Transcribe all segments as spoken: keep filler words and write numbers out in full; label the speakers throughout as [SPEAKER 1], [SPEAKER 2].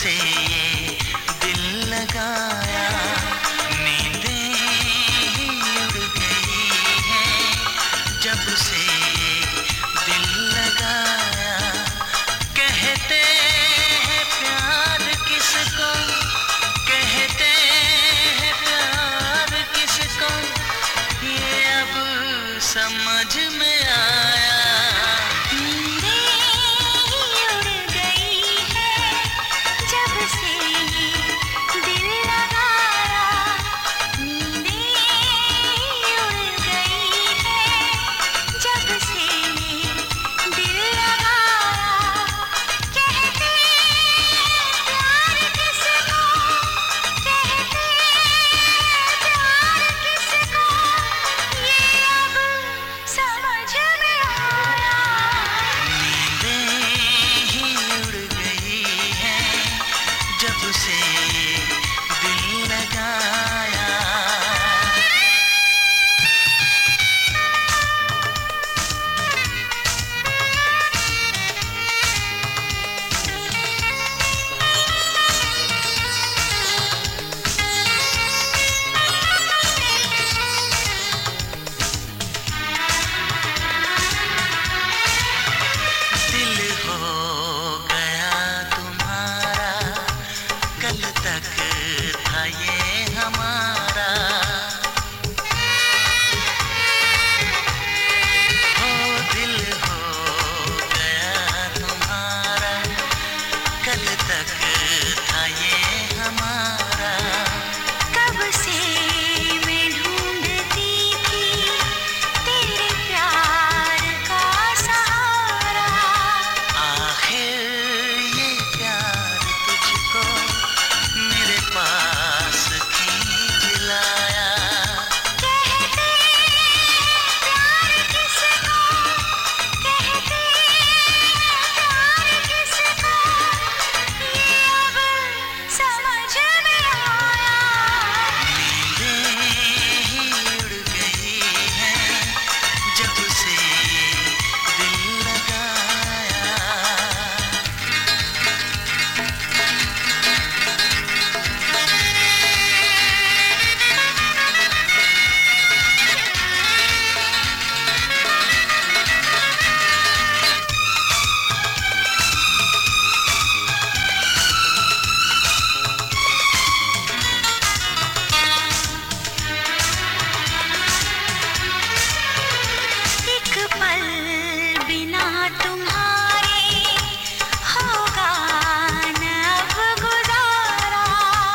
[SPEAKER 1] से ये दिल लगाया, नींदें ही उड़ गई हैं जब से ये दिल लगाया। कहते हैं प्यार किसको, कहते हैं प्यार किसको, ये अब समझ में आया। जब से दिल लगाया। दिल हो गया तुम्हारा, कल तक था ये हमारा। हो दिल हो गया तुम्हारा, कल तक था ये हमारा।
[SPEAKER 2] कब से मैं ढूंढती थी तेरे प्यार का सहारा।
[SPEAKER 1] आखिर ये प्यार तुझको मेरे पास खींच लाया।
[SPEAKER 2] कहते प्यार किसको, कहते प्यार किसको, ये अब समझ में आया।
[SPEAKER 1] नींदें ही उड़ गई हैं जब से दिल लगाया।
[SPEAKER 2] एक पल बिना तुम्हारे होगा न अब गुजारा।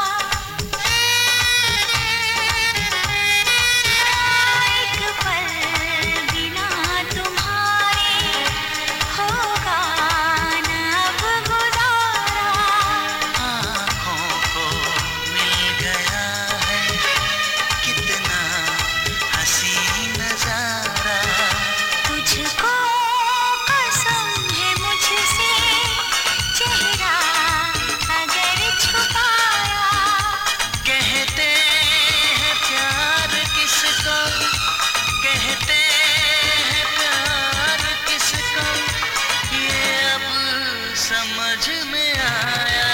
[SPEAKER 2] एक पल बिना तुम्हारे होगा न अब गुजारा।
[SPEAKER 1] आँखों को मिल गया है कितना हसीन नजारा।
[SPEAKER 2] तुझको कसम है मुझसे चेहरा अगर छुपाया।
[SPEAKER 1] कहते हैं प्यार किसको, कहते हैं प्यार किसको, ये अब समझ में आया।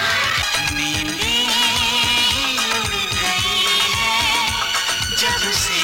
[SPEAKER 1] नींदें ही उड़ गई हैं जब से